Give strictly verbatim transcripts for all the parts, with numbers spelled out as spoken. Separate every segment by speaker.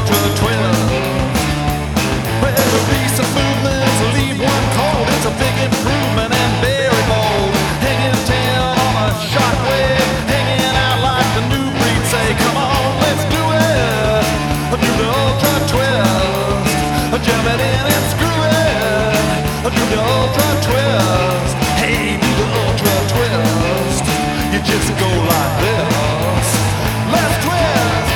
Speaker 1: ultra twist. Well, the recent movements leave one cold. It's a big improvement and very bold. Hanging ten on a shockwave, hanging out like the new breed. Say, come on, let's do it. Do the ultra twist. Jam it in and screw it. Do the ultra twist. Hey, do the ultra twist. You just go like this. Let's twist.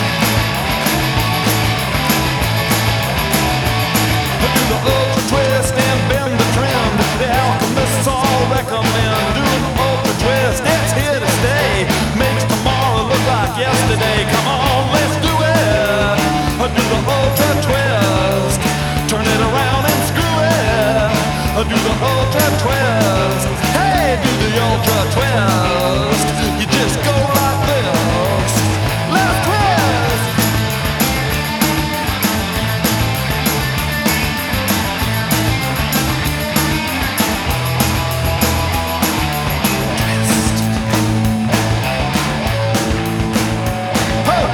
Speaker 1: Do the ultra twist and bend the trend. The alchemists all recommend doing the ultra twist. It's here to stay. Makes tomorrow look like yesterday. Come on, let's do it. Do the ultra twist. Turn it around and screw it. Do the ultra twist. Hey, do the ultra twist. You just go like this. Let's twist. Twist. Huh.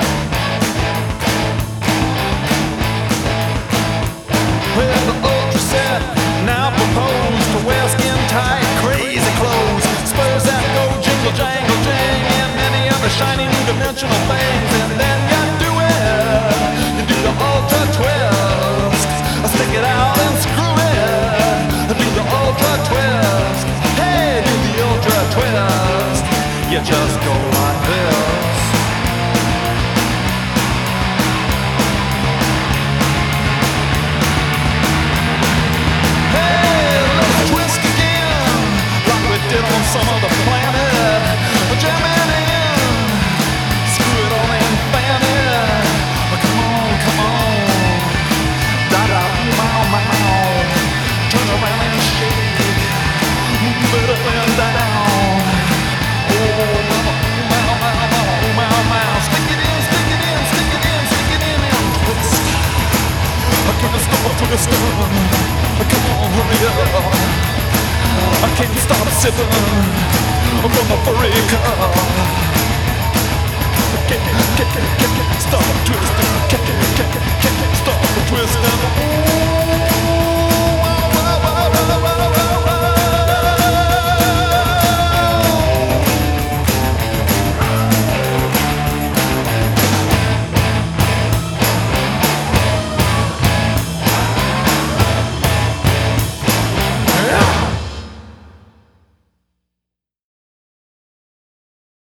Speaker 1: Well, the ultra set now propose to wear skin tight, crazy clothes, spurs that go jingle jangle jang, and many other shiny new dimensional things. And then you do it, you do the ultra twist. Stick it out and screw it. Do the ultra twist. Hey, do the ultra twist. You just go like this. On some other planet, jam it in, screw it on and fan it. Come on, come on, da da, mow mow, turn around and shake, move it up and down. Oh, mow mow mow mow mow, stick it in, stick it in, stick it in, stick it in and twist. Give a stop, twist on. Come on, hurry up. I can't stop sipping from a furry cup. I can't, can't, can't, can't stop twisting.